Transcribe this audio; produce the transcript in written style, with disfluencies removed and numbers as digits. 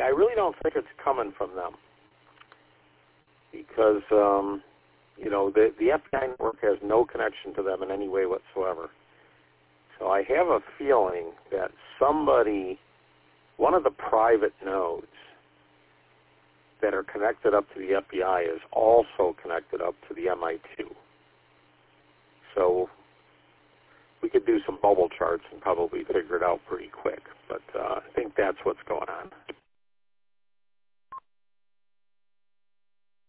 I really don't think it's coming from them because, you know, the FBI network has no connection to them in any way whatsoever. So I have a feeling that somebody, one of the private nodes that are connected up to the FBI is also connected up to the MI2. So we could do some bubble charts and probably figure it out pretty quick. But I think that's what's going on.